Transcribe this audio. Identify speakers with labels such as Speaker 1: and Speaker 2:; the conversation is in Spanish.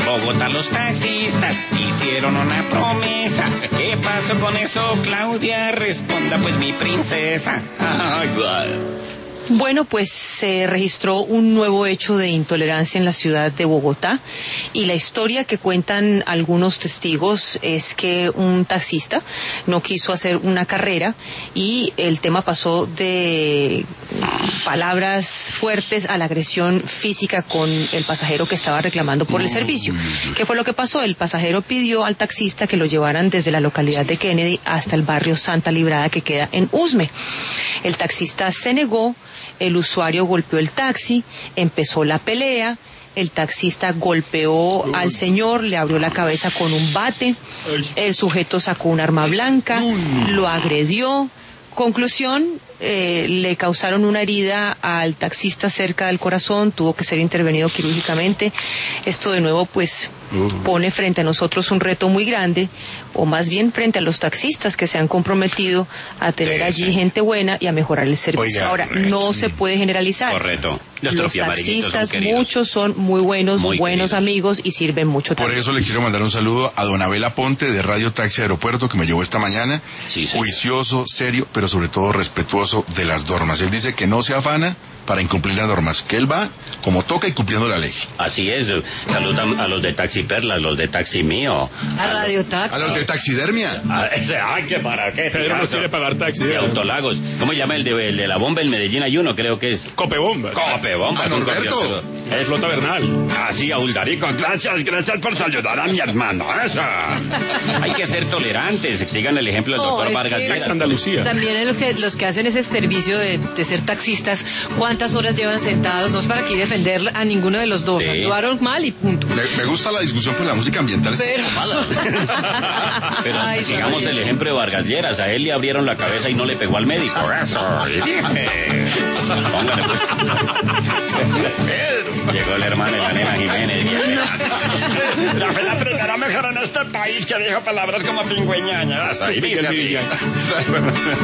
Speaker 1: Bogotá los taxistas hicieron una promesa. ¿Qué pasó con eso, Claudia? Responda pues mi princesa.
Speaker 2: Bueno, pues se registró un nuevo hecho de intolerancia en la ciudad de Bogotá y la historia que cuentan algunos testigos es que un taxista no quiso hacer una carrera y el tema pasó de palabras fuertes a la agresión física con el pasajero que estaba reclamando por el servicio. ¿Qué fue lo que pasó? El pasajero pidió al taxista que lo llevaran desde la localidad de Kennedy hasta el barrio Santa Librada que queda en Usme. El taxista se negó. El usuario golpeó el taxi, empezó la pelea, el taxista golpeó al señor, le abrió la cabeza con un bate, el sujeto sacó un arma blanca, lo agredió. Conclusión, le causaron una herida al taxista cerca del corazón, tuvo que ser intervenido quirúrgicamente. Esto de nuevo pues pone frente a nosotros un reto muy grande, o más bien frente a los taxistas que se han comprometido a tener allí gente buena y a mejorar el servicio.
Speaker 3: Oiga,
Speaker 2: ahora, no se puede generalizar.
Speaker 1: Correcto.
Speaker 2: Los taxistas, muchos son muy buenos,
Speaker 1: muy
Speaker 2: buenos
Speaker 1: queridos.
Speaker 2: amigos y sirven mucho
Speaker 3: Por
Speaker 2: también.
Speaker 3: eso le quiero mandar un saludo a don Abel Aponte de Radio Taxi Aeropuerto, que me llevó esta mañana.
Speaker 1: Sí, señor.
Speaker 3: Juicioso, serio, pero sobre todo respetuoso de las normas. Él dice que no se afana para incumplir las normas, que él va como toca y cumpliendo la ley.
Speaker 1: Así es. Saludan a los de Taxi Perla, a los de Taxi Mío.
Speaker 4: A Radio Taxi.
Speaker 3: A los de taxidermia.
Speaker 1: Ay, qué para qué.
Speaker 5: Pedro no quiere pagar taxi.
Speaker 1: De Autolagos. ¿Cómo llama el de la bomba en Medellín? Hay uno, creo que es.
Speaker 5: Copebombas.
Speaker 1: Copebomba.
Speaker 3: Ah, Norberto.
Speaker 5: Es Flota Bernal.
Speaker 1: Así, Aulgarico, gracias por saludar a mi hermano. Eso. Hay que ser tolerantes. Sigan el ejemplo del doctor
Speaker 4: es
Speaker 1: Vargas
Speaker 4: que-
Speaker 1: Lleras.
Speaker 5: Tax Andalucía.
Speaker 4: También los que hacen ese servicio de ser taxistas, ¿cuántas horas llevan sentados? No es para aquí defender a ninguno de los dos.
Speaker 1: Sí.
Speaker 4: Actuaron mal y punto.
Speaker 3: Me gusta la discusión, pues la música ambiental está
Speaker 4: Pero-
Speaker 3: mala.
Speaker 1: Pero
Speaker 4: Ay,
Speaker 1: sigamos
Speaker 4: Javier.
Speaker 1: el ejemplo de Vargas Lleras. A él le abrieron la cabeza y no le pegó al médico. Eso. Póngale, pues. Llegó el hermano de la nena Jiménez. La fue la primera mujer en este país que dijo palabras como pingüeñañas. Ahí dice así.